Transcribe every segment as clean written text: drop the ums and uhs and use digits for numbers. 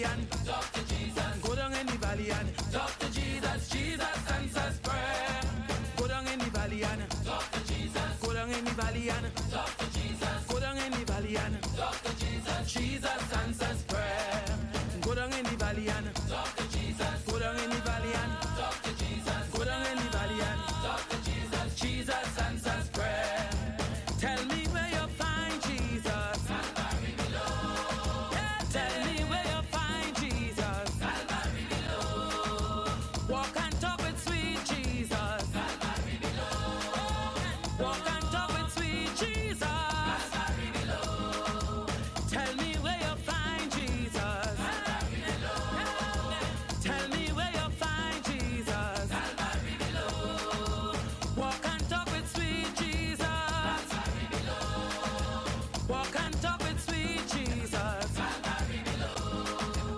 and talk to Jesus. Go down in the valley and talk to Jesus. Jesus answers prayer. Go down in the valley and talk to Jesus. Go down in the valley and talk to Jesus. Go down in the valley and talk to Jesus. Jesus answers prayer. Go down in the valley and talk to Jesus. Go down in the valley and talk to Jesus. Go down in the valley and talk to Jesus. Jesus answers prayer. Tell me where you find Jesus. Calvary below. Yeah, tell me where you find Jesus. Calvary below. Walk and talk with sweet Jesus. Calvary below. Walk and talk with sweet Jesus. Calvary below. Tell me where you find Jesus. Calvary below. Tell me where you find Jesus. Calvary below. Walk and talk with sweet Jesus. Calvary below. Walk and talk with sweet Jesus. Calvary below.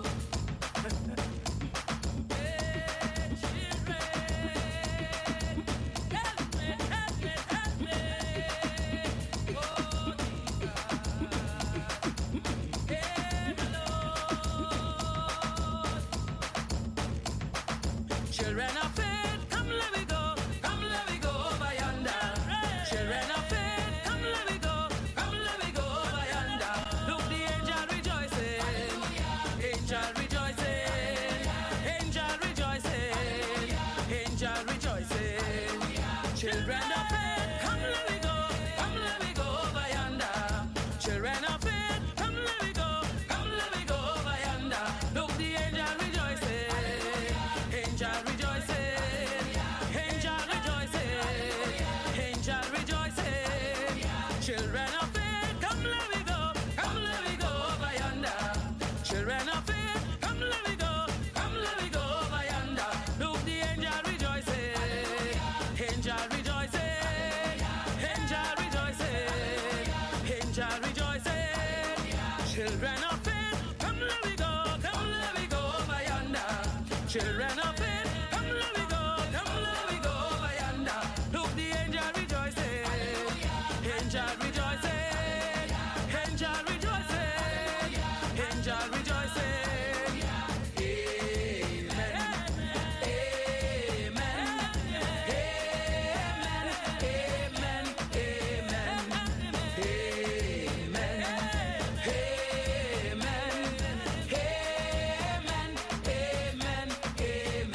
Hey, children, help me, help me, help me. Oh, Jesus. Hey, Lord. Children of faith, come let me go. Come let me go over yonder. Children of faith, come let me go. Come let me go over yonder. Look, the angel rejoicing. Angel rejoicing. Angel rejoicing. Angel rejoicing. Children of faith, come let me go. Come let me go over yonder. Children of faith, come let me go. Come let me go over yonder. Look, the angel rejoicing. Angel rejoicing. Angel rejoicing. Angel rejoicing. Children of faith, come let me go. Come let me go over yonder. Children of faith, come let me go. Come let me go over yonder. Look, the angel rejoicing. Angel rejoicing. Angel rejoicing. Angel rejoicing. Children of faith, come let me go. Come let me go over yonder. Children of faith, come let me go. Come let me go over yonder. Look, the angel rejoicing. Angel rejoicing. Angel rejoicing. Angel rejoicing. Amen. Amen. Amen. Amen. Amen. Amen. Amen. Amen. Amen.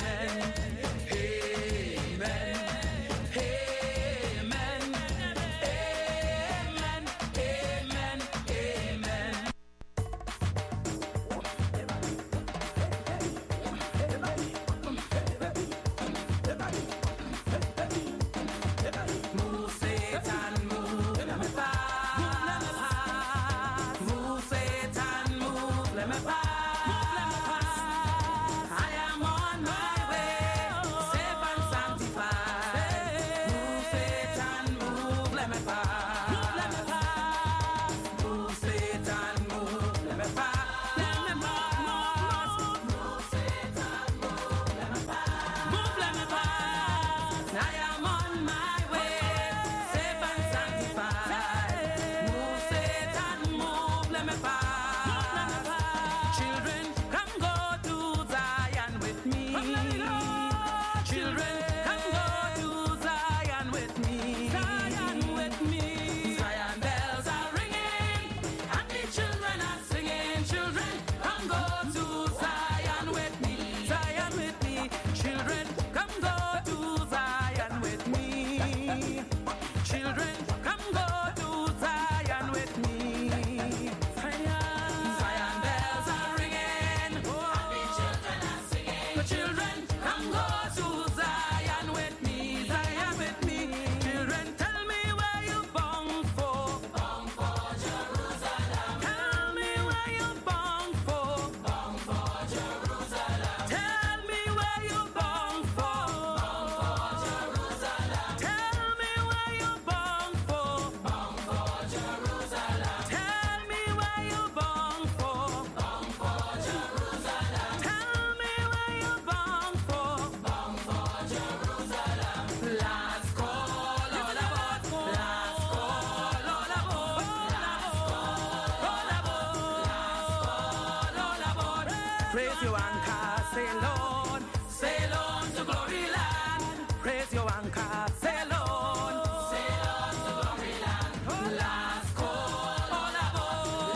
Praise your anchor, sail on to glory land. Praise your anchor, sail on to glory land. Last call, all aboard.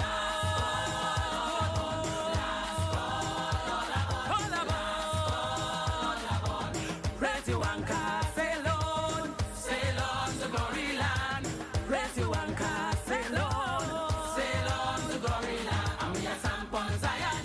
All aboard. Praise your anchor, sail on to glory land. Praise your anchor, sail on to glory land. And we are Sam Pon Zion,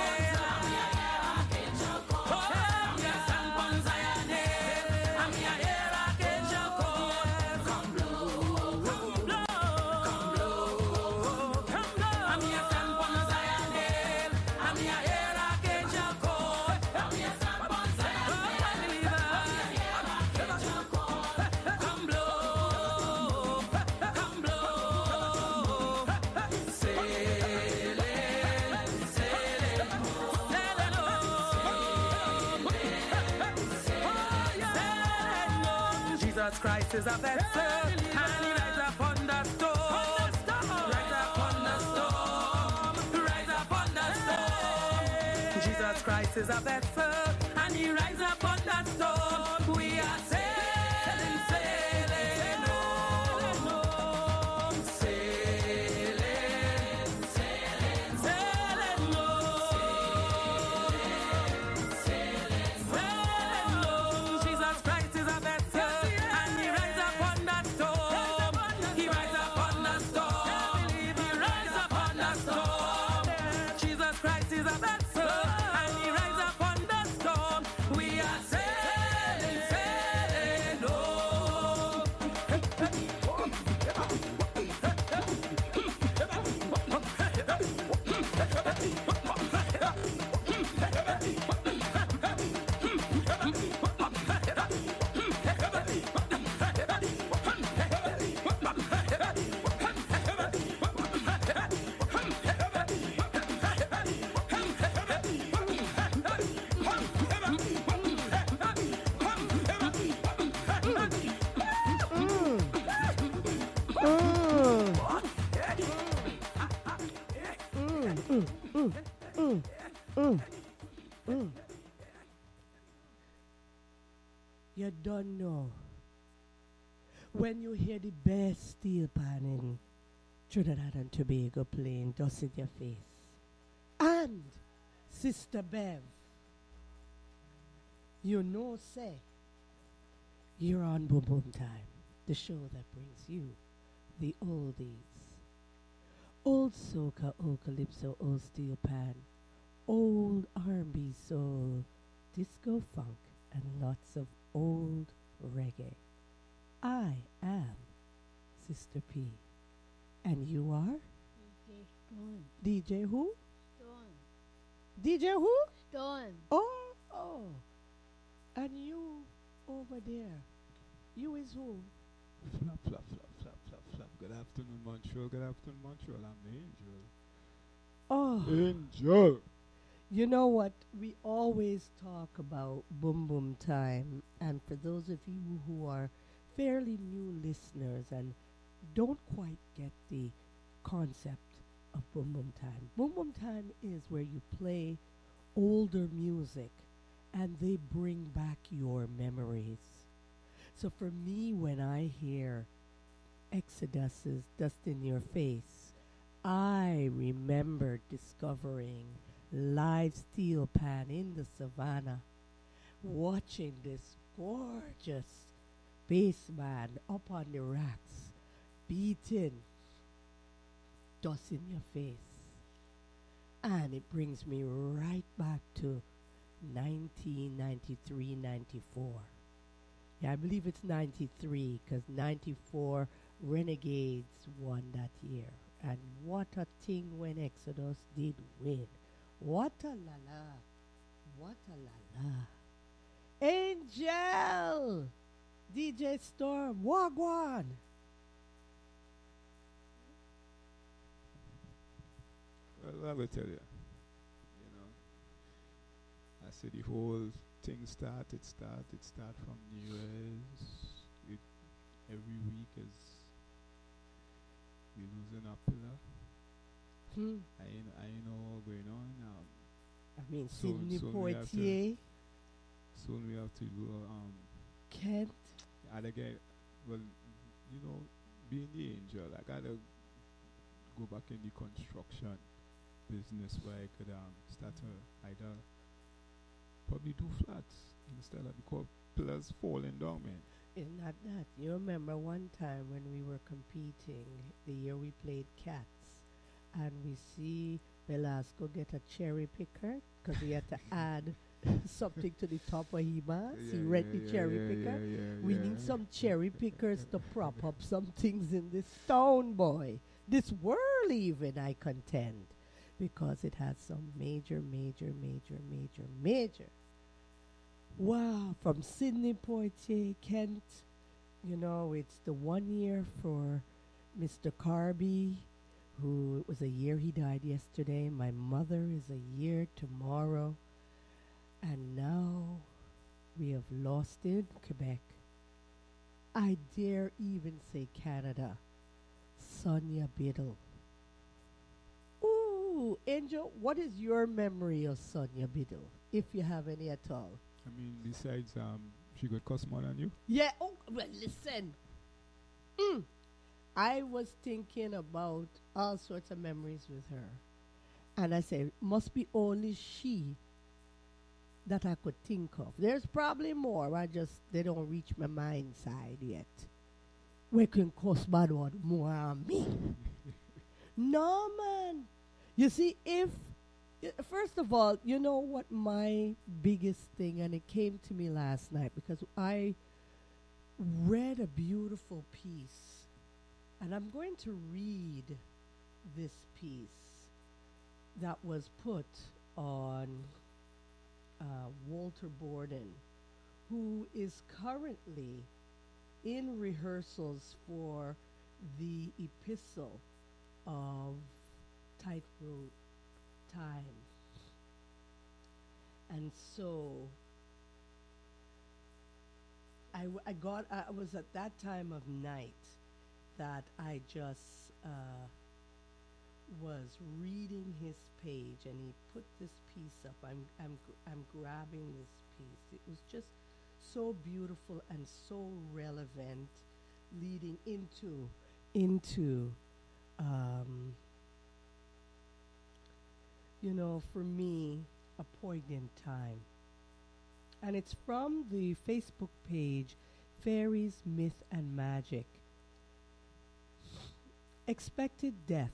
Jesus Christ is a vessel, and he rides upon the storm. Rides upon the storm. Rides upon the storm. Jesus Christ is a vessel, and he rides upon the storm. We are sailing, sailing home. Sailing, sailing, sailing home. Sailing, sailing home. Jesus Christ is a vessel. You don't know. When you hear the best steel pan in Trinidad and Tobago playing Dust in Your Face, and Sister Bev, you know, say, you're on Boom Boom Time, the show that brings you the oldies. Old soca, old calypso, old steel pan, old R&B soul, disco funk, and lots of old reggae. I am Sister P. And you are? DJ Stone. DJ who? Stone. DJ who? Stone. Oh. And you over there, you is who? Flap, flap, flap, flap, flap, flap. Good afternoon, Montreal. Good afternoon, Montreal. I'm the Angel. Angel. You know what? We always talk about Boom Boom Time. And for those of you who are fairly new listeners and don't quite get the concept of Boom Boom Time, Boom Boom Time is where you play older music and they bring back your memories. So for me, when I hear Exodus's Dust in Your Face, I remember discovering live steel pan in the savannah, watching this gorgeous bass man up on the racks, beating Dust in Your Face. And it brings me right back to 1993-94. Yeah, I believe it's 93, because 94 Renegades won that year. And what a thing when Exodus did win. What a la la. What a la la. Angel! DJ Storm, Wagwan! Well, I will tell you. I said the whole thing started from New Year's. Every week is we losing a pillar. I know all going on. I mean, Soon- Sidney soon we have to- Poitier, Soon we have to do Kent. and again, well, you know, being the angel, I gotta go back in the construction business where I could start to either probably do flats instead of because pillars falling down, man. It's not that. You remember one time when we were competing, the year we played cats, and we see Velasco get a cherry picker because he had to add something to the top of his mask. He rent the cherry picker. We need some cherry pickers to prop up some things in this town, boy. This world even, I contend. Because it has some major. Wow, from Sidney Poitier, Kent. You know, it's the 1 year for Mr. Carby, who it was a year he died yesterday. My mother is a year tomorrow. And now we have lost in Quebec. I dare even say Canada. Sonia Biddle. Ooh, Angel, what is your memory of Sonia Biddle, if you have any at all? I mean, besides, she got cost more than you. Yeah, oh, well, listen. I was thinking about all sorts of memories with her. And I said, must be only she that I could think of. There's probably more. They don't reach my mind side yet. We can cost bad one more on me. No, man. You see, first of all, you know what my biggest thing, and it came to me last night because I read a beautiful piece, and I'm going to read this piece that was put on Walter Borden, who is currently in rehearsals for the epistle of Tightrope Time. And so I was at that time of night that I just was reading his page, and he put this piece up. I'm grabbing this piece. It was just so beautiful and so relevant, leading into you know, for me, a poignant time. And it's from the Facebook page, Fairies, Myth and Magic. Expected death.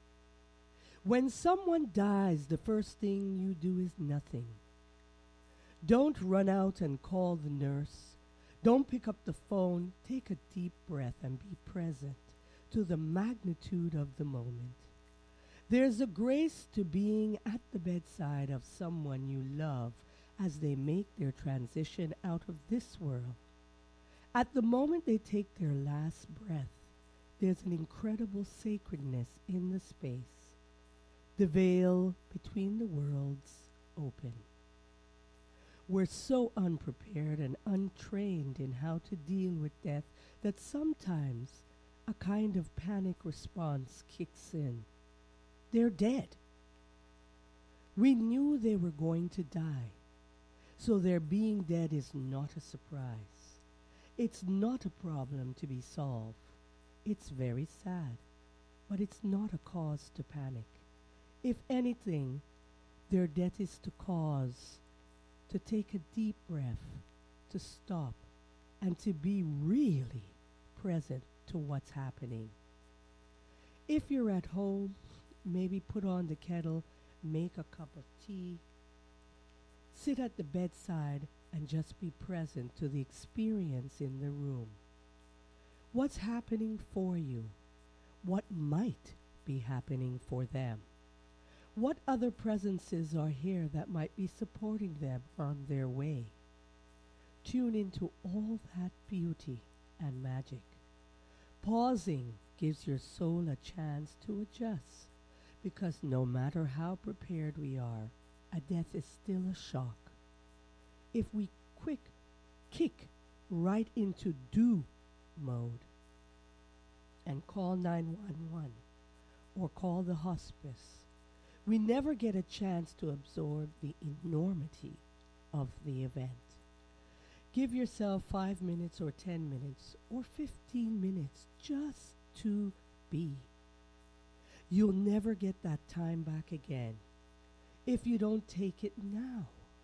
When someone dies, the first thing you do is nothing. Don't run out and call the nurse. Don't pick up the phone. Take a deep breath and be present to the magnitude of the moment. There's a grace to being at the bedside of someone you love as they make their transition out of this world. At the moment they take their last breath, there's an incredible sacredness in the space. The veil between the worlds open. We're so unprepared and untrained in how to deal with death that sometimes a kind of panic response kicks in. They're dead. We knew they were going to die, so their being dead is not a surprise. It's not a problem to be solved. It's very sad, but it's not a cause to panic. If anything, their death is to cause to take a deep breath, to stop, and to be really present to what's happening. If you're at home, maybe put on the kettle, make a cup of tea, sit at the bedside and just be present to the experience in the room. What's happening for you? What might be happening for them? What other presences are here that might be supporting them on their way? Tune into all that beauty and magic. Pausing gives your soul a chance to adjust, because no matter how prepared we are, a death is still a shock. If we kick right into do mode and call 911 or call the hospice, We never get a chance to absorb the enormity of the event. Give yourself 5 minutes or 10 minutes or 15 minutes just to be. You'll never get that time back again if you don't take it now.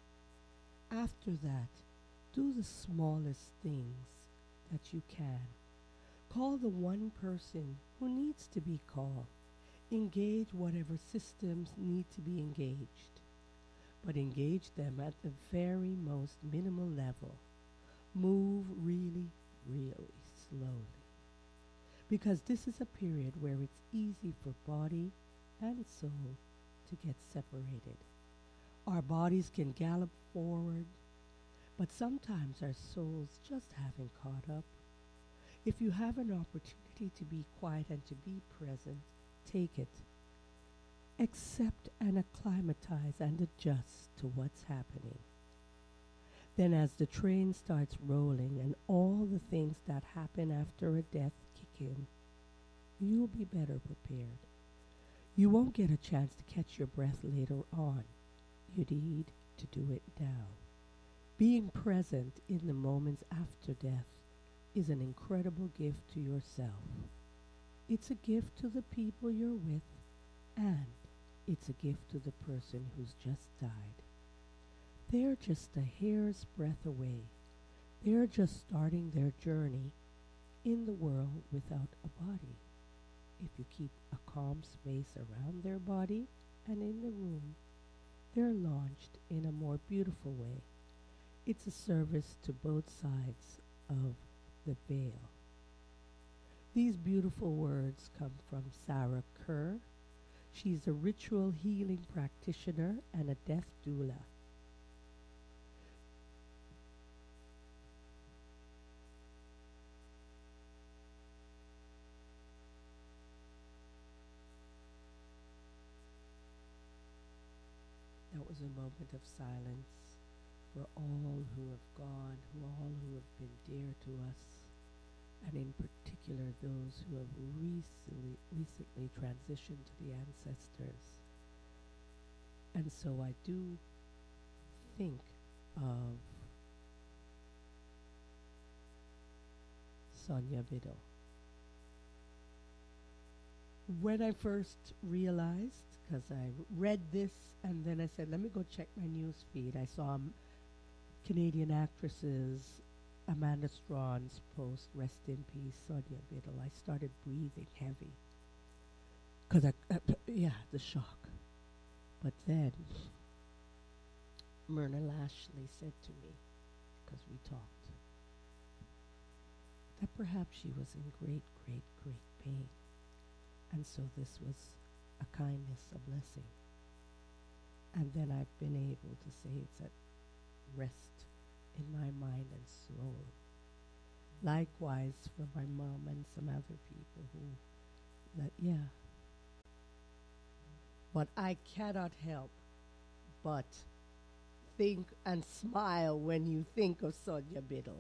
After that, do the smallest things that you can. Call the one person who needs to be called. Engage whatever systems need to be engaged, but engage them at the very most minimal level. Move really, really slowly, because this is a period where it's easy for body and soul to get separated. Our bodies can gallop forward, but sometimes our souls just haven't caught up. If you have an opportunity to be quiet and to be present, take it. Accept and acclimatize and adjust to what's happening. Then as the train starts rolling and all the things that happen after a death kick in, you'll be better prepared. You won't get a chance to catch your breath later on. You need to do it now. Being present in the moments after death is an incredible gift to yourself. It's a gift to the people you're with, and it's a gift to the person who's just died. They're just a hair's breadth away. They're just starting their journey in the world without a body. If you keep a calm space around their body and in the room, they're launched in a more beautiful way. It's a service to both sides of the veil. These beautiful words come from Sarah Kerr. She's a ritual healing practitioner and a death doula. That was a moment of silence for all who have gone, all who have been dear to us, and in particular those who have recently transitioned to the ancestors. And so I do think of Sonia Biddle. When I first realized, because I read this and then I said, let me go check my news feed, I saw Canadian actresses Amanda Strawn's post, rest in peace, Sonia Biddle. I started breathing heavy. Because the shock. But then, Myrna Lashley said to me, because we talked, that perhaps she was in great, great, great pain. And so this was a kindness, a blessing. And then I've been able to say it's at rest in my mind and soul. Likewise for my mom and some other people But I cannot help but think and smile when you think of Sonia Biddle.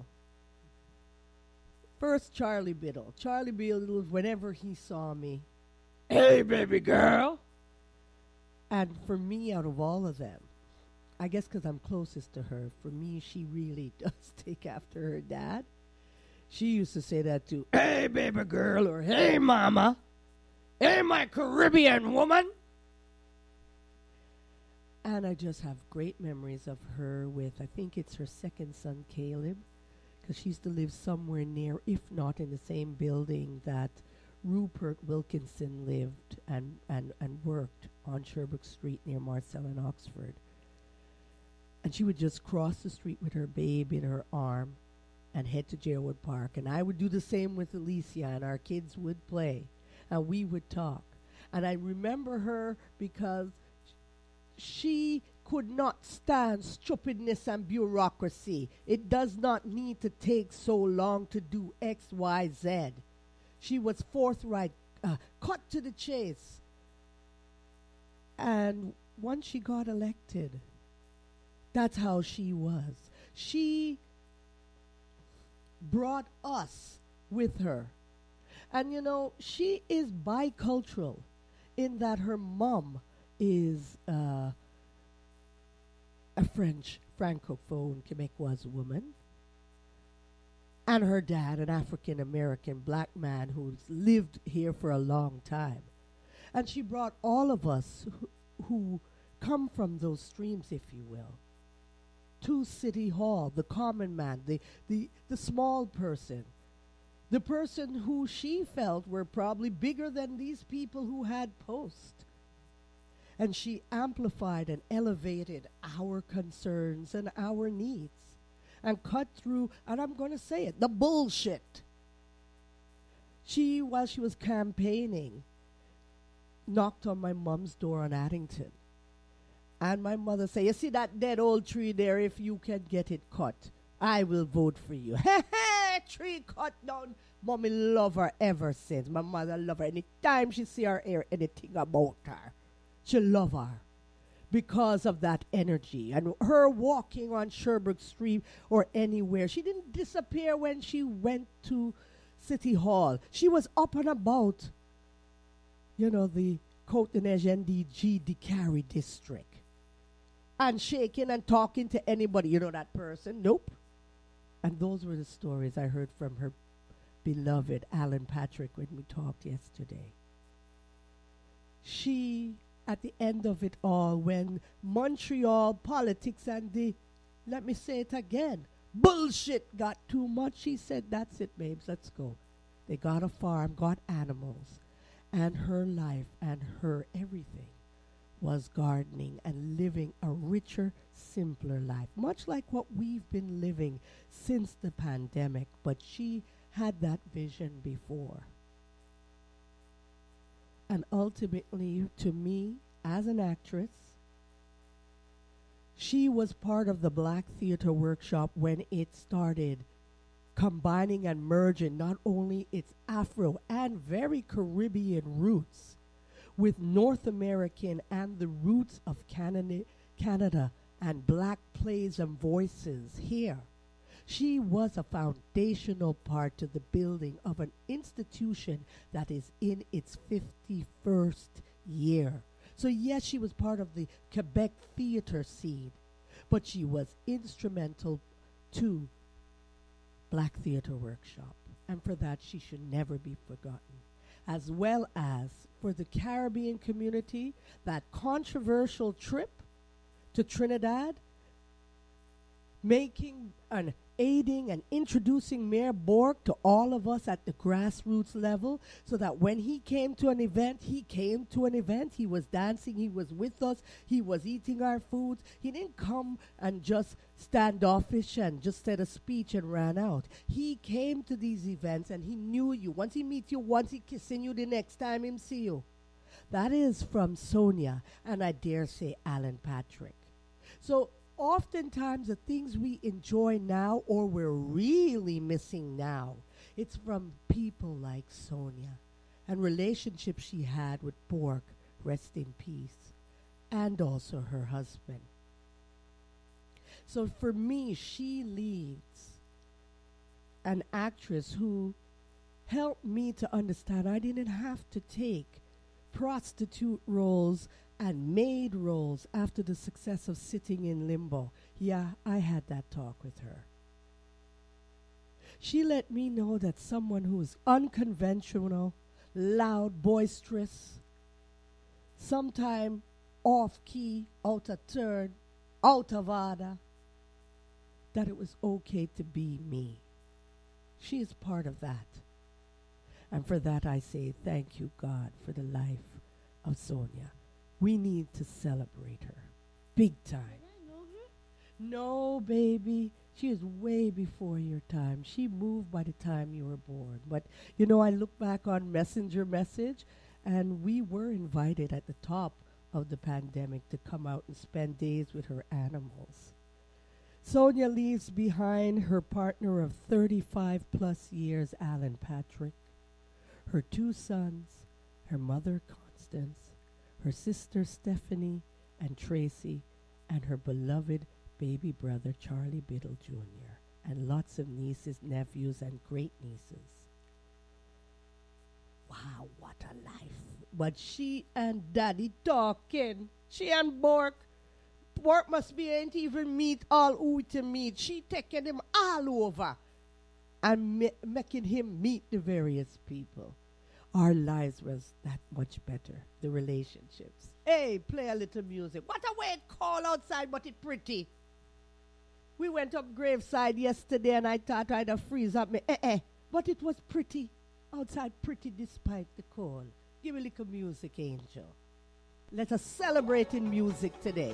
First, Charlie Biddle. Charlie Biddle, whenever he saw me, hey, baby girl. And for me, out of all of them, I guess because I'm closest to her, for me, she really does take after her dad. She used to say that too. Hey, baby girl, or hey, mama. Hey, my Caribbean woman. And I just have great memories of her with, I think it's her second son, Caleb, because she used to live somewhere near, if not in the same building that Rupert Wilkinson lived and worked on Sherbrooke Street near Marcel and Oxford. And she would just cross the street with her babe in her arm and head to Jerwood Park. And I would do the same with Alicia, and our kids would play, and we would talk. And I remember her because she could not stand stupidness and bureaucracy. It does not need to take so long to do X, Y, Z. She was forthright, cut to the chase. And once she got elected, that's how she was. She brought us with her. And you know, she is bicultural in that her mom is a French francophone Quebecois woman, and her dad, an African American black man who's lived here for a long time. And she brought all of us who come from those streams, if you will, to City Hall, the common man, the small person, the person who she felt were probably bigger than these people who had posts. And she amplified and elevated our concerns and our needs and cut through, and I'm going to say it, the bullshit. She, while she was campaigning, knocked on my mom's door on Addington. And my mother said, you see that dead old tree there, if you can get it cut, I will vote for you. Tree cut down. Mommy love her ever since. My mother love her. Anytime she see her hear anything about her, she love her because of that energy. And her walking on Sherbrooke Street or anywhere, she didn't disappear when she went to City Hall. She was up and about, you know, the Côte-de-Neige NDG DeCarry district, and shaking and talking to anybody. You know that person? Nope. And those were the stories I heard from her beloved Alan Patrick when we talked yesterday. She, at the end of it all, when Montreal politics and the, let me say it again, bullshit got too much, she said, that's it, babes, let's go. They got a farm, got animals, and her life and her everything was gardening and living a richer, simpler life, much like what we've been living since the pandemic, but she had that vision before. And ultimately, to me, as an actress, she was part of the Black Theatre Workshop when it started combining and merging not only its Afro and very Caribbean roots with North American and the roots of Canada and black plays and voices here. She was a foundational part to the building of an institution that is in its 51st year. So yes, she was part of the Quebec theater scene, but she was instrumental to Black Theatre Workshop. And for that, she should never be forgotten. As well as for the Caribbean community, that controversial trip to Trinidad, making and aiding and introducing Mayor Bork to all of us at the grassroots level, so that when he came to an event, he was dancing, he was with us, he was eating our foods. He didn't come and just standoffish and just said a speech and ran out. He came to these events and he knew you. Once he meet you, once he kissing you, the next time him see you. That is from Sonia, and I dare say Alan Patrick. So oftentimes the things we enjoy now or we're really missing now, it's from people like Sonia and relationships she had with Bork, rest in peace, and also her husband. So for me, she leads an actress who helped me to understand I didn't have to take prostitute roles and maid roles after the success of Sitting in Limbo. Yeah, I had that talk with her. She let me know that someone who is unconventional, loud, boisterous, sometime off-key, out of turn, out of order, that it was okay to be me. She is part of that. And for that I say thank you, God, for the life of Sonia. We need to celebrate her. Big time. I know her. No, baby. She is way before your time. She moved by the time you were born. But, you know, I look back on Messenger Message, and we were invited at the top of the pandemic to come out and spend days with her animals. Sonia leaves behind her partner of 35 plus years, Alan Patrick, her 2 sons, her mother, Constance, her sister Stephanie and Tracy, and her beloved baby brother Charlie Biddle Jr., and lots of nieces, nephews, and great-nieces. Wow, what a life. But she and Daddy talking. She and Bork must be ain't even meet all who to meet. She taking him all over and making him meet the various people. Our lives was that much better, the relationships. Hey, play a little music. What a way it cold outside, but it pretty. We went up Graveside yesterday and I thought I'd have freeze up me. But it was pretty. Outside pretty despite the cold. Give me a little music, Angel. Let us celebrate in music today.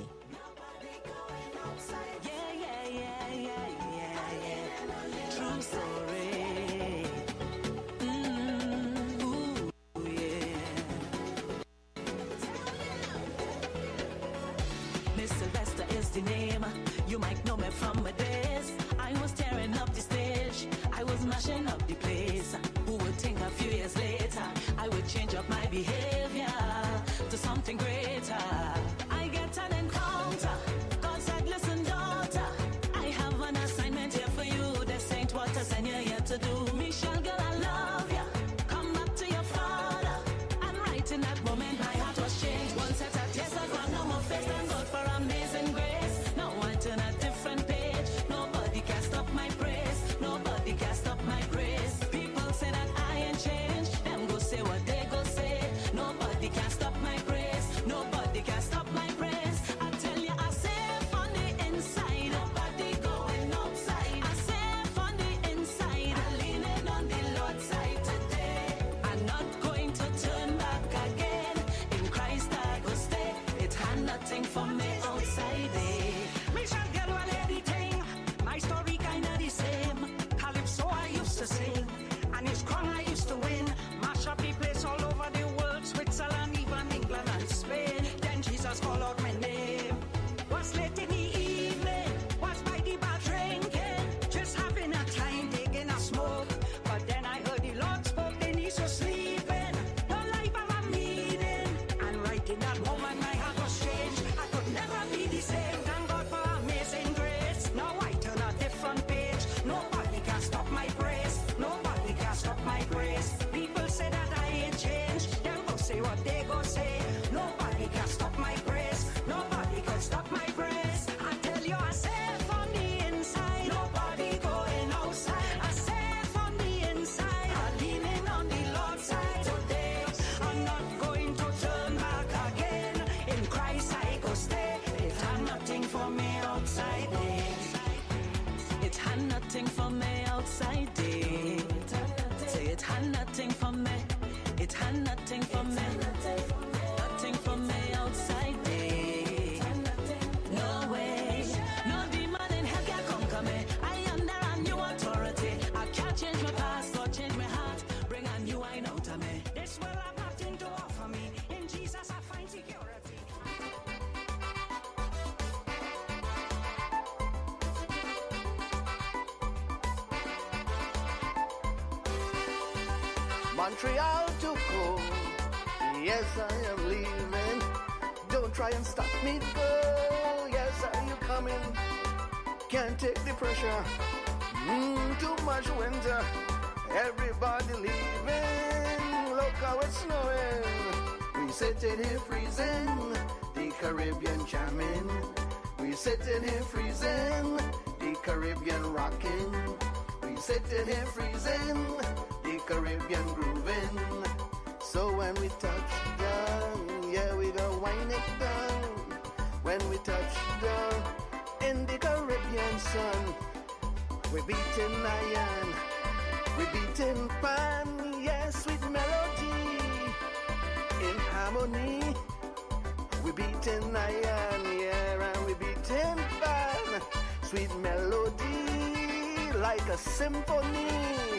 True story. Miss Sylvester is the name. You might know me from my days. I was tearing up the stage. I was mashing up the place. Who would think a few years later I would change up my behavior to something greater? I get an encounter. God said, listen, daughter, I have an assignment here for you. This ain't what I sent you here to do. Michelle, girl, I love ya. Come back to your father. And right in that moment, my heart was changed. One set of tears, I got no more face. Thank God for amazing grace. Now I turn a different page. Nobody can stop my praise. Nobody can stop my praise. People say that I ain't changed. Them go say what they go say. Nobody can stop my praise. Nobody can stop my praise. I tell you, I safe on the inside. Nobody going outside. I safe on the inside. I'm leaning on the Lord's side today. I'm not going to turn back again. In Christ I go stay. It had nothing for me outside there. Me shall get one anything. My story kinda the same. Calypso I used to sing, and his crown I used to win. Mash up the place all over the world, Switzerland, even England and Spain. Then Jesus called out my name. Was late in the evening, was by the bar drinking, just having a time taking a smoke. But then I heard the Lord spoke, then he's so sleeping. Your life have a meaning, and right in that moment my heart was changed. I could never be the same. Thank God for amazing grace. Now I turn a different page. Nobody can stop my praise. Nobody can stop my praise. People say that I ain't changed. Them go say what they go say. Nobody can stop my praise. Nobody can stop my praise. I tell you, I safe on the inside. Nobody going outside. I safe on the inside. I'm leaning on the Lord's side today. I'm not going to turn back again. In Christ I go stay. It had nothing for me outside there. It had nothing for me outside there. Say it had nothing for me. It had nothing for me. Nothing for me outside there. No way. No demon in hell can conquer me. I am under a new authority. I can't change my past or change my heart. Bring a new wine out of me. This will have nothing to offer me. In Jesus I find security. Montreal to go. Yes, I am leaving. Don't try and stop me, girl. Yes, are you coming? Can't take the pressure. Too much winter. Everybody leaving. Look how it's snowing. We sitting here freezing. The Caribbean jamming. We sitting here freezing. The Caribbean rocking. We sitting here freezing. The Caribbean grooving. So when we touch down, yeah, we go wind it down. When we touch down in the Caribbean sun, we beating iron, we beating pan, yes, sweet melody in harmony. We beating iron, yeah, and we beating pan, sweet melody like a symphony.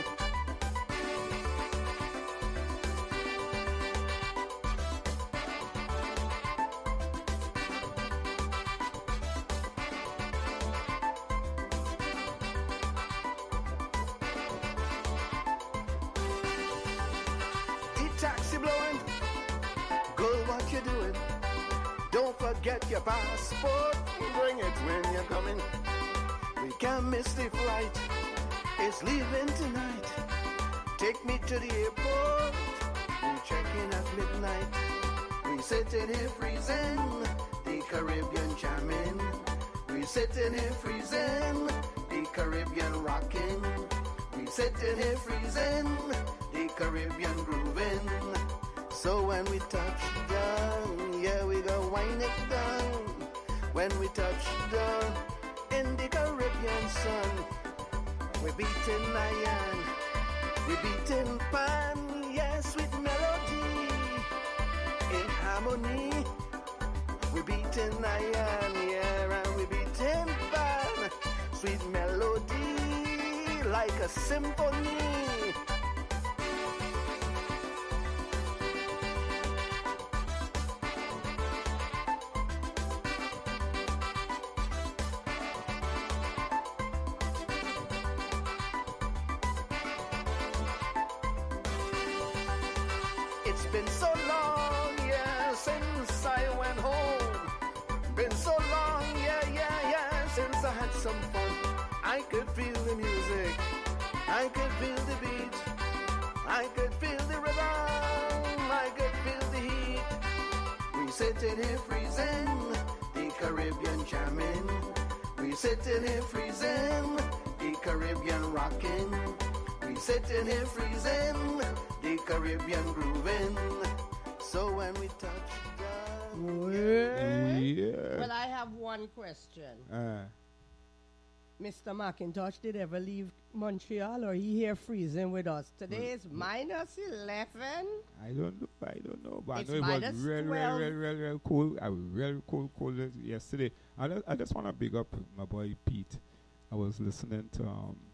Taxi blowing, girl, what you doing? Don't forget your passport, bring it when you're coming. We can't miss the flight, it's leaving tonight. Take me to the airport, we check in at midnight. We sitting here freezing, Caribbean jamming. We sitting here freezing, the Caribbean rocking. We sitting here freezing, the Caribbean grooving. So when we touch down, yeah, we go wind it down. When we touch down in the Caribbean sun, we beating iron, we beating pan, yes, with melody, in harmony. We beating iron, yeah, and we beating pan, sweet melody, like a symphony. It's been so long, yeah, since I went home. Been so long, yeah, since I had some fun. I could feel the music, I could feel the beat, I could feel the rhythm, I could feel the heat. We sitting here freezing, the Caribbean jamming. We sitting here freezing, the Caribbean rocking. We sitting here freezing, the Caribbean grooving. So when we touch down, Yeah. Well, I have one question. Mr. McIntosh, did ever leave Montreal, or he here freezing with us? Today is minus 11. I don't know, but It's I know it was minus real 12. real cool. I was real cold yesterday. I just want to big up my boy Pete. I was listening to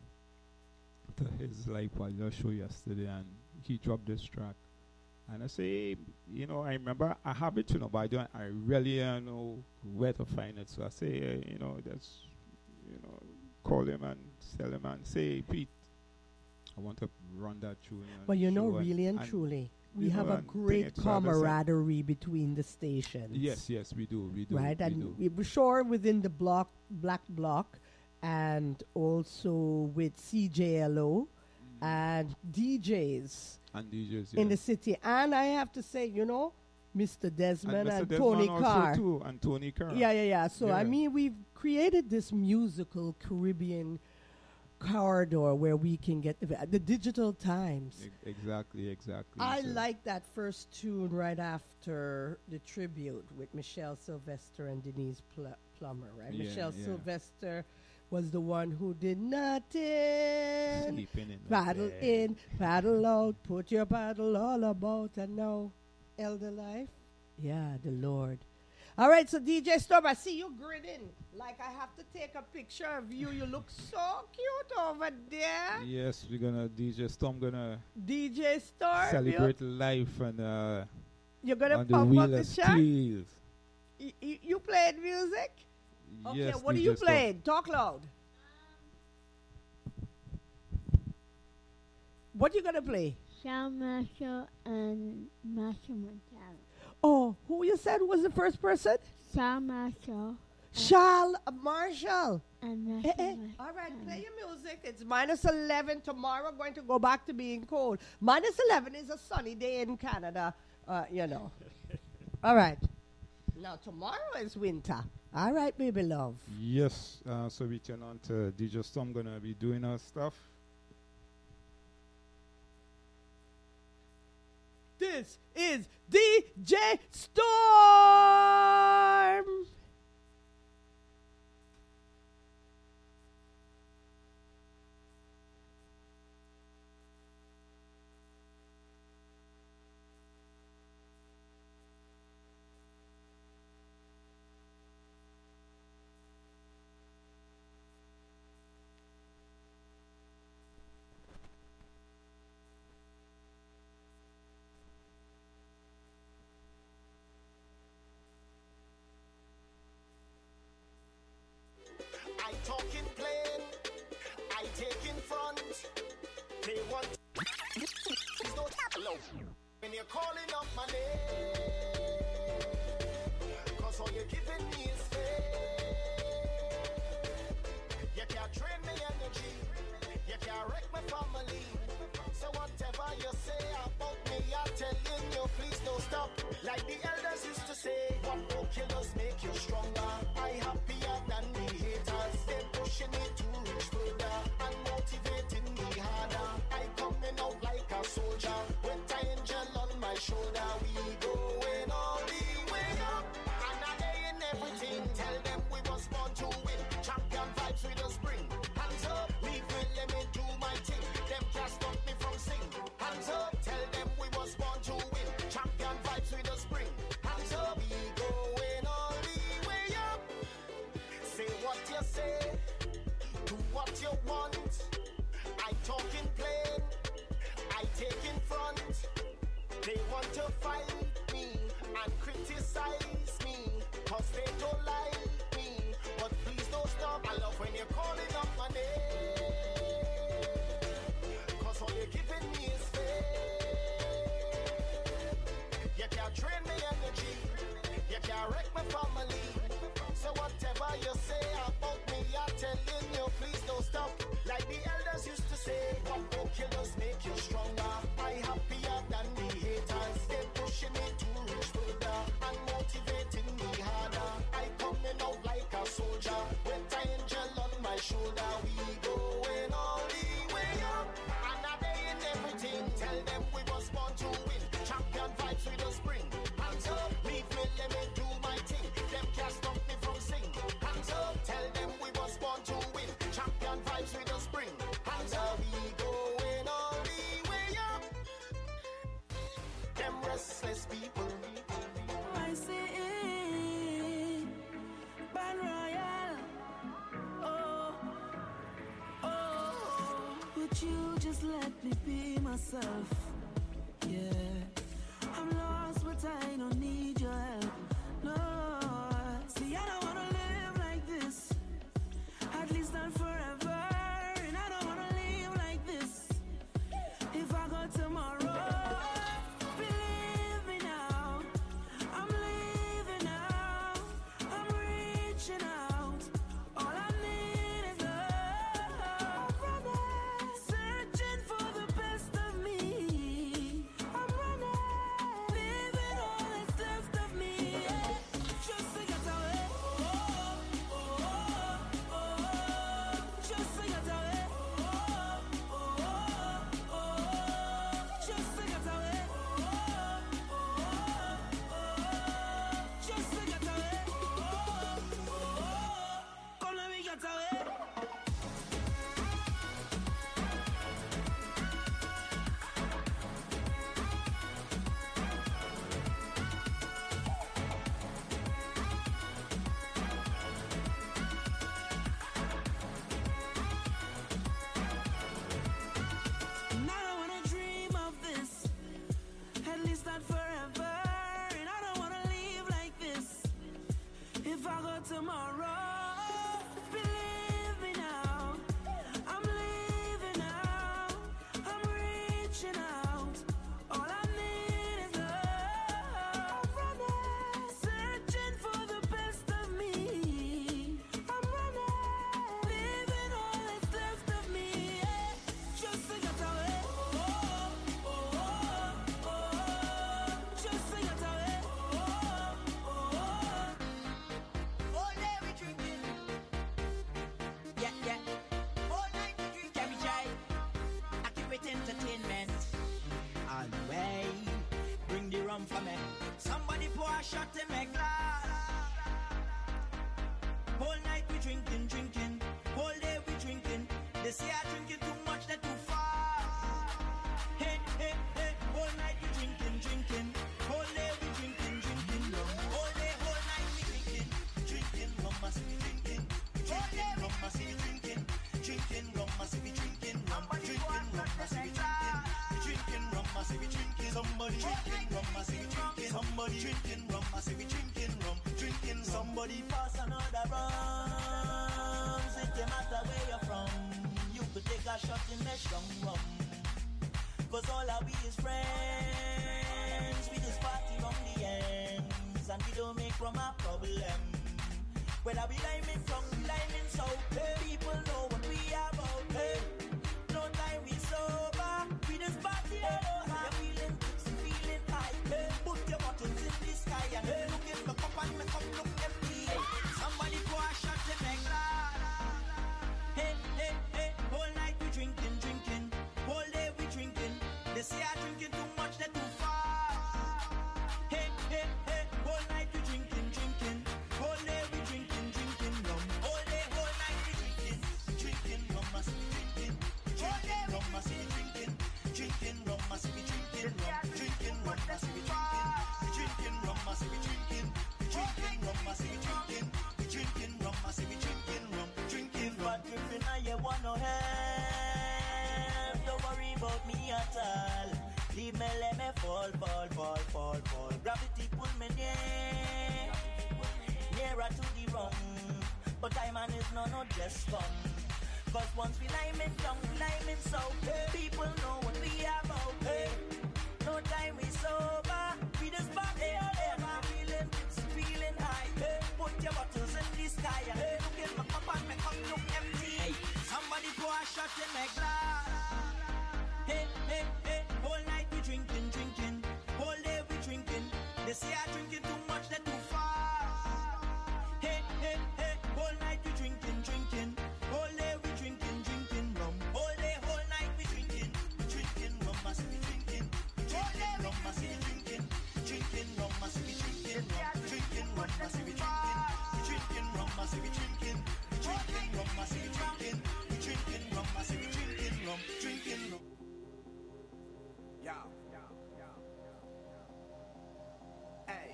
his live audio show yesterday, and he dropped this track. And I say, you know, I remember I have it, but I really don't know where to find it. So I say, just, call him and tell him and say, Pete, I want to run that tune. But really and truly, we you have know, a and great thing, so I just say- camaraderie between the stations. Yes, we do. Right, we and do. we were sure within the black block, and also with CJLO and DJs And DJs, in the city. And I have to say, Mr. Desmond Mr. and Desmond Tony also Carr. too, and Tony Carr. Yeah. So, I Yeah. mean, we've created this musical Caribbean corridor where we can get the digital times. Exactly. I So- like that first tune right after the tribute with Michelle Sylvester and Denise Plummer, right? Yeah, Michelle yeah. Sylvester was the one who did nothing. Sleeping in the Paddle bed. in, paddle out, put your paddle all about, and now Elder Life. Yeah, the Lord. All right, so DJ Storm, I see you grinning. Like I have to take a picture of you. You look so cute over there. Yes, we're gonna DJ Storm gonna DJ Storm, celebrate life and you're going to on the pump wheel up the of chart? steels. You playing music? Okay, Yes, what are DJ you Storm. playing? Talk loud. What you going to play? Shawn Marshall and Marshall Montana. Oh, who you said was the first person? Shawn Marshall Charles Marshall. and Marshall Montana. All right, play your music. It's minus 11 tomorrow. Going to go back to being cold. Minus 11 is a sunny day in Canada, All right. Now, tomorrow is winter. All right, baby love. Yes, so we turn on to DJ Storm gonna be doing our stuff. This is DJ Storm. I talk in plain, I take in front. They want please don't hello. When you're calling up my name, cause all you're giving me is fame. You can't drain me energy, you can't wreck my family. So whatever you say about me, I'm telling you, please don't stop. Like the elders used to say, what no killers make you strong. talking plain, I take in front. They want to fight me and criticize me, cause they don't like me. But please don't stop. I love when you're calling up my name, cause all you're giving me is faith. You can't drain me energy, you can't wreck my family. So whatever you say about me, I'm telling you, please don't stop. Like the elders used to say, what will kill us make you stronger. I happier than the haters. They pushing me to reach further and motivating me harder. I coming out like a soldier with an angel on my shoulder. We going all the way up, and a day in everything. Tell them we was born to win. Champion vibes with the spring. Hands up, leave me, let me do my thing. Them can't stop me from sing. Hands up, tell them we was born to win. Champion vibes with the spring. Hands up, we going all the way up. Them restless people. I say, Ban Royal. Oh, oh, would you just let me be myself? Yeah, I'm lost, but I don't need your help. No, see, I don't wanna live like this, at least not forever. And I don't wanna live like this if I go tomorrow. Believe me now, I'm leaving now, I'm reaching out. All I need is love. Running, searching for the best of me. I'm running, leaving all that's left of me. Just to get away. Oh, oh, oh, oh. Just to get away. Oh, oh, oh, oh. Just to get away. Oh, oh, oh. Just to get away. Oh, oh. Come let me get away. And I don't wanna dream of this, at least not forever. And I don't wanna live like this if I go tomorrow. Believe me now, I'm leaving now, I'm reaching out. All I need is love. Running, searching for the best of me. I'm running, leaving all that's left of me. Just to get away. Oh, oh, oh, oh. Just to get away. Oh, oh, oh. All day we drinking. Yeah, yeah. All night we drink. Can we try? Accurate entertainment. All the way. Bring the rum for me. Somebody pour a shot in my glass. All night we drinking, drinking. All day we drinking. They say I drinking too much, they too fast. Hey, hey, hey. All night we drinking, drinking. All day we drinking, drinking rum. All day, all night we drinking, drinking rum. Must be drinking, drinking rum. Must be drinking, drinking rum. Must be drinking rum. Drinking rum. Must be drinking, drinking rum. Must be drinking. Somebody drinking rum. Must be drinking. Somebody drinking rum. Must be drinking rum. Drinking. Somebody pass another rum. It don't matter where you're from. You could take a shot in the strong rum. Cause all of we is friends. We just party from the ends. And we don't make from a problem. Whether we liming from, we liming south. Hey, people know what we about. Hey, no time we sober. We just party all over. You're feeling tipsy, feeling high. Hey, put your bottles in the sky. And hey, look in the cup and make up look empty. Somebody pour a shot in my glass. Hey, hey, hey. All night we drinking, drinking. All day we drinking. They say I drinking too much, they too fast. Hey, hey, hey. All night we drinking, drinking. All day we drinking, drinking rum. All day, all night we drinking, drinking rum. Must be drinking, Believe me, let me fall. Gravity pull me nearer to the rum. But time and is no just fun. Cause once we liming down, liming so people know what we about. No time we sober. We just back feeling high. Put your bottles in the sky and look in my cup and my cup look empty. Somebody pour a shot in my glass. Hey, whole night we drinking. Whole day we drinking. They say I drinking too much, they too fast. Hey, whole night we drinking. Whole day we drinking rum. Whole day, whole night we drinking rum. Must be drinking rum. Must be drinking rum. Must be drinking rum. Drinking rum. Must be drinking rum. Must be drinking rum. Must be drinking rum. Must be drinking rum. Yeah. Hey.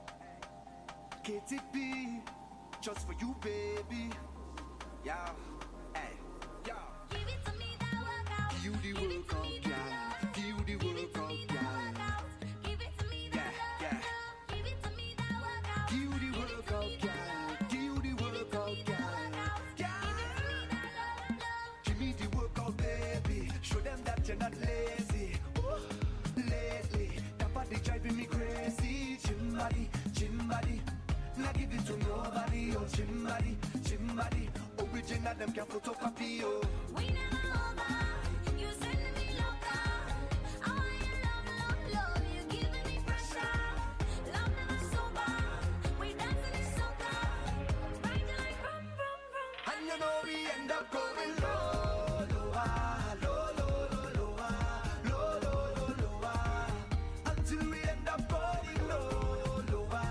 KTP, just for you, baby. Yeah. Hey. Yeah. Give it to me, that workout. Give you the workout, girl. Give you the workout, girl. Give it to me, that Yeah. Give it to me, that workout. Give you the workout, girl. Give you the workout, girl. Give me the workout, baby. Show them that you're not lazy. Oh, lately, that body driving me crazy. Gym body. Not give it to nobody. Oh, gym body. Original, them can photocopy, oh. We never over. You sending me loca. I want your love. You giving me pressure. Love never sober. We dancing in soca. Riding like rum. And you know we end up going low, lower, until we end up going low, lower,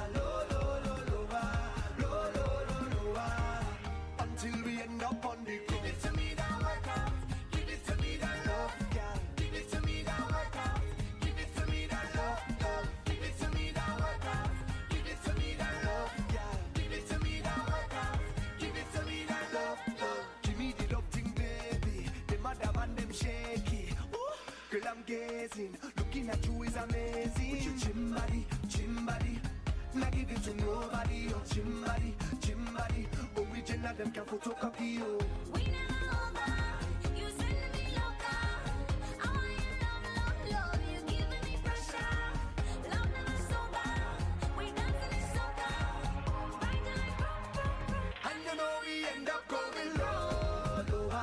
until we end up on the ground. Give it to me that workout, give it to me that love, girl. Give it to me that workout, give it to me that love. Give it to me that workout, give it to me that love, girl. Give it to me that workout, give it to me that love. Give me the love thing, baby. The madam and them shaky. Ooh, girl, I'm gazing. Looking at you is amazing. With your gym body. Not give it to nobody. Oh, gym body. Original, them can photocopy, oh. We never over. You sending me loca. I want your love. You giving me pressure. Love never sober. We dancing in soca. Riding like rum. And you know we end up going low,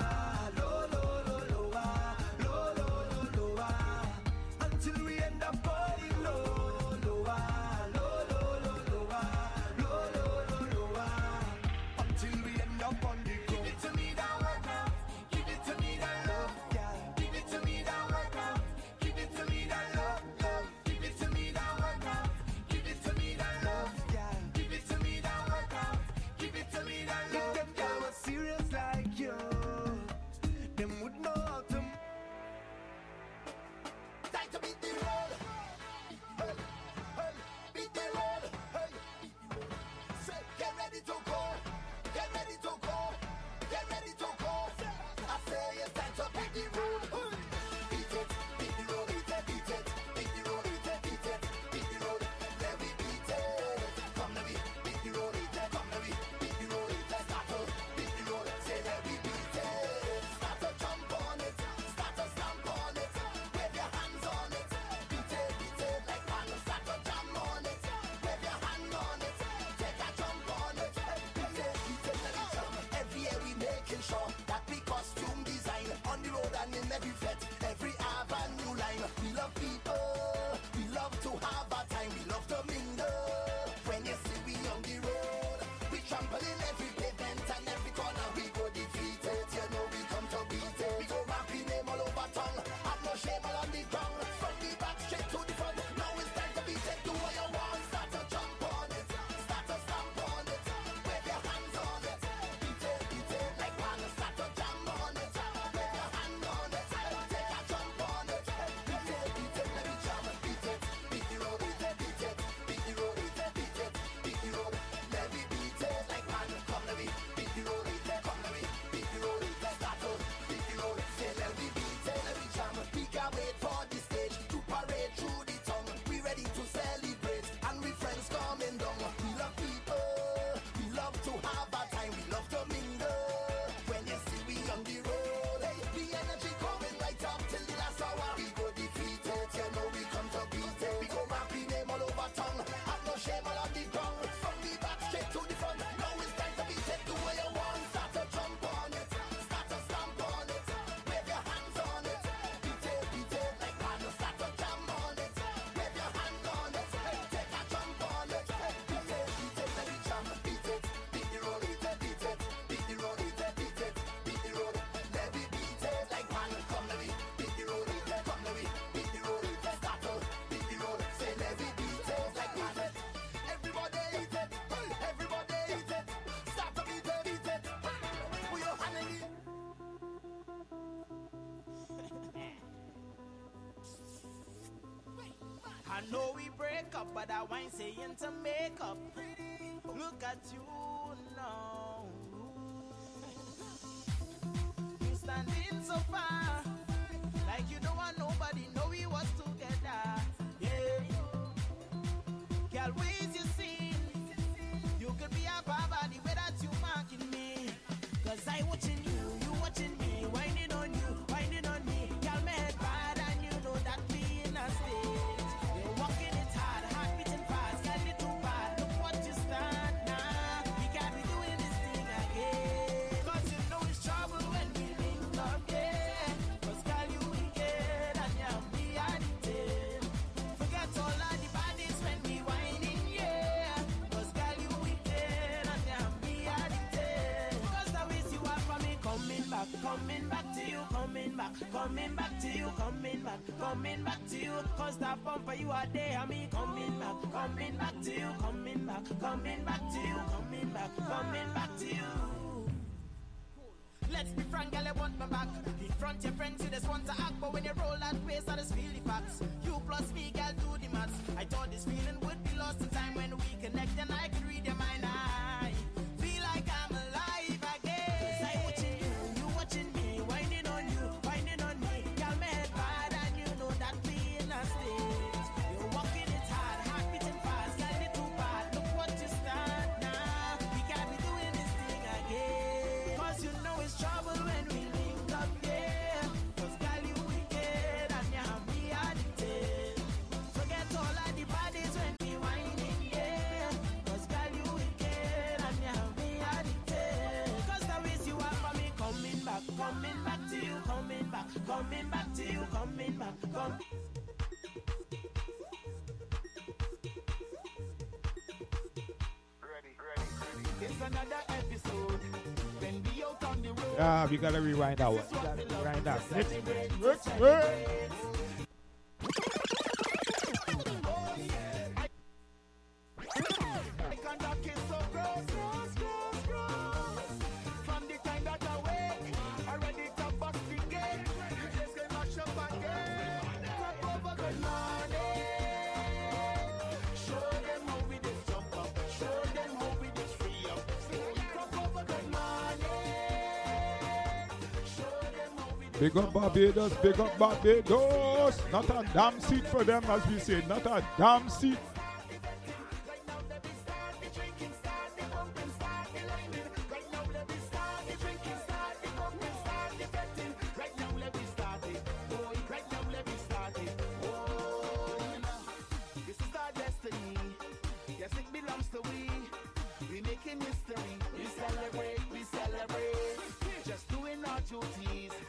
lower, until we end up going low, lower, until we end up on the ground. Give it to me that workout, give it to me that love, girl. Give it to me that workout, give it to me that love. Give it to me that workout, give it to me that love, girl. Give it to me that workout, give it to me that love. If them girl was serious like you, them would know how to. Time to beat the road. Hey, beat the road. Hey, say, get ready to go. Get ready to go. Get ready to go. I say it's time to beat the road. Beat the road, beat the road, beat the road. Let me beat it. Come let me beat the road. Come let me beat the road. Start to beat the road. Say let me beat it. Start to jump on it. Start to stamp on it. Wave your hands on it. Beat it like man. Start to jam on it. Wave your hand on it. Take a jump on it. Beat it, let it jump. Every year we making sure that we costume design on the road and in know we break up, but I wine saying to make up. Look at you now. You standing so far, like you don't want nobody know we was together. Yeah. Girl, where's your scene? You could be a baba the way that you marking me. Cause I watching you watching me, whining on me. Girl, me head bad and you know that we in a state. You're walking it hard, heart beating fast, girl, you too bad. Look what you start now. We can't be doing this thing again. Cause you know it's trouble when we link up, yeah. Cause girl, you wicked and you be addicted. Forget all of the bodies when we whining, yeah. Cause girl, you wicked and you be addicted. Cause the ways you are for me, coming back to you, coming back to you, coming back to you. Cause that bumper you are there, and me coming back to you, coming back to you, coming back to you. Let's be frank, girl, I want my back. In front your friends, you just want to act, but when you roll that waist, I just feel the facts. You plus me, girl, do the maths. I thought this feeling would be lost in time when we connect, and I could read your mind. I feel like I'm alive again. Cause I watching you watching me, whining on me. Girl, me head bad, and you know that we in a state. You're walking it hard, heart beating fast, girl, you too bad. Look what you start now. We can't be doing this thing again. Cause you know it's trouble when we link up, yeah. Cause girl, you wicked and you have me addicted. Forget all of the bodies when we whining, yeah. Cause girl, you wicked and you have me addicted. Cause the ways you are for me, coming back to you, coming back to you, coming back. It's another episode. When we out on the road. Ah, we gotta rewind that one. Rewind that. I conduct is so gross. From the time that I wake, I ready to bust the gate. You just can mash up again. Top over good morning. Show them how we did jump up. Show them how we did free up. Top over good morning. Show them how we did. Big up Barbados, big up Barbados. Not a damn seat for them, as we say. Not a damn seat. Right now let me start the drinking, start the pumping, start the lightning. Right now let me start the drinking, start the pumping, start the betting. Right now let me start it. Oh, right now let me start it. Oh, this is our destiny. Yes, it belongs to we. We making history. We celebrate. Just doing our duties.